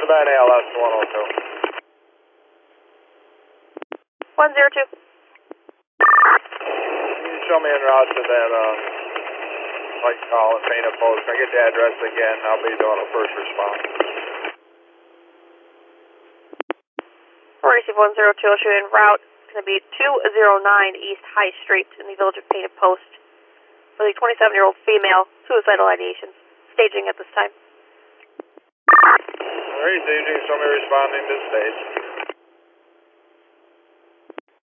Savannah ALS 102. 102. Can you show me en route to that, white column, painted post? Can I get the address again? I'll be doing a first response. Receive 102, I'll show you en route. It's going to be 209 East High Street in the village of Painted Post for the 27-year-old female, suicidal ideation. Staging at this time. Alright, staging, show me responding to stage.